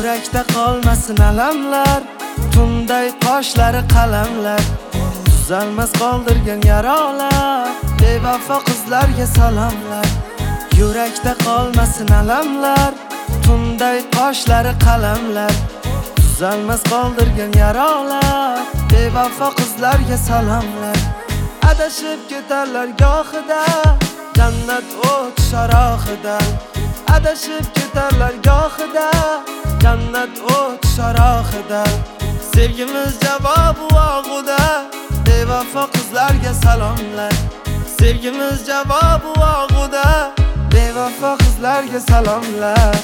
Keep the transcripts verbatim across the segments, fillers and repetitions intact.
Yurakda qolmasin alamlar, tunday qoshlari qalamlar, tuzalmas qoldirgan yaralar, bevafo qizlarga salomlar. Yurakda qolmasin alamlar, tunday qoshlari qalamlar, tuzalmas qoldirgan yaralar, bevafo qizlarga salomlar. Adashib ketarlar gohida, jannat o't sharoxida. Adashib ketarlar gohida, jannat o't sharoxida. Sevgimiz javobi og'uda, bevafo qizlarga salomlar. Sevgimiz javobi og'uda, bevafo qizlarga salomlar.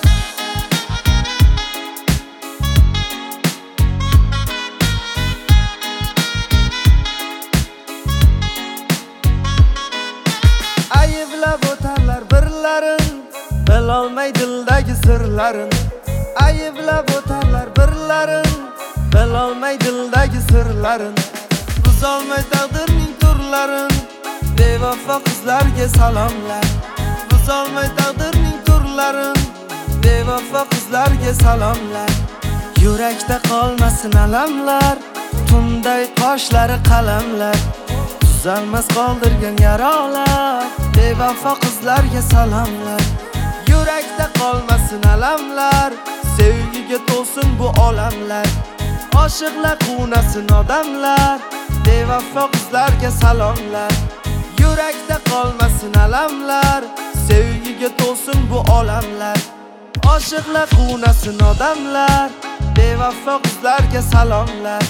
Ayblab o'tarlar birlarin, bilolmay dildagi sirlarin. Ayblab o'tarlar birlarin, bilolmay dildagi sirlarin. Buzolmay taqdirning turlarin, bevafo qizlarga salomlar. Buzolmay taqdirning turlarin, bevafo qizlarga salomlar. Yurakda qolmasin alamlar, tunday qoshlari qalamlar, tuzalmas qoldirgan yaralar, bevafo qizlarga salomlar. Yurakda qolmasin alamlar, sevgiga to'lsin bu olamlar. Oshiqlar qunasin odamlar, bevafo qizlarga salomlar. Yurakda qolmasin alamlar, sevgiga to'lsin bu olamlar. Oshiqlar qunasin odamlar, bevafo qizlarga salomlar.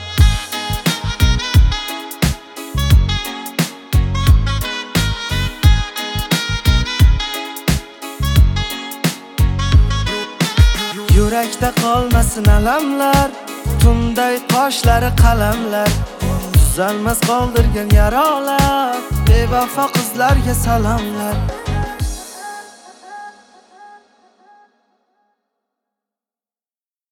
Yurakda qolmasin alamlar, tunday qoshlari qalamlar, tuzalmas qoldirgan yaralar, bevafo qizlarga salomlar.